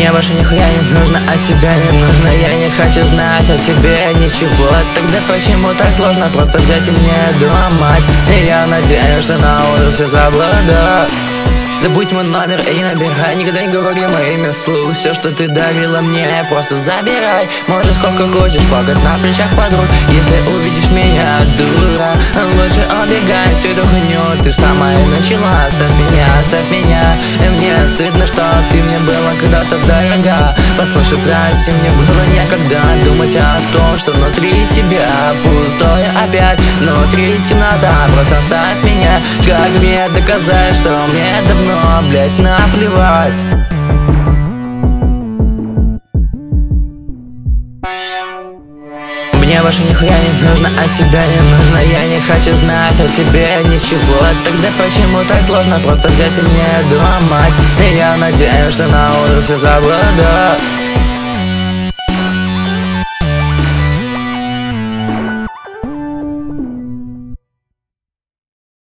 Мне больше нихуя не нужно, от тебя не нужно. Я не хочу знать о тебе ничего. Тогда почему так сложно просто взять и не думать? И я надеюсь, что на утро все забуду. Забудь мой номер и не набирай. Никогда не говори мое имя вслух. Все, что ты давила мне, просто забирай. Можешь сколько хочешь плакать на плечах подруг. Если увидишь меня, дура, лучше убегай всю эту хуйню. Ты ж сама и начала. Оставь меня. И мне стыдно, что ты мне была когда-то дорога. Послушай, прости, мне было некогда думать о том, что внутри тебя пустое опять. Внутри темнота, просто оставь меня. Как мне доказать, что мне давно, блять, наплевать? Мне больше нихуя не нужно, от тебя не нужно. Я не хочу знать о тебе ничего. Тогда почему так сложно просто взять и не думать? И я надеюсь, что на утро все забуду.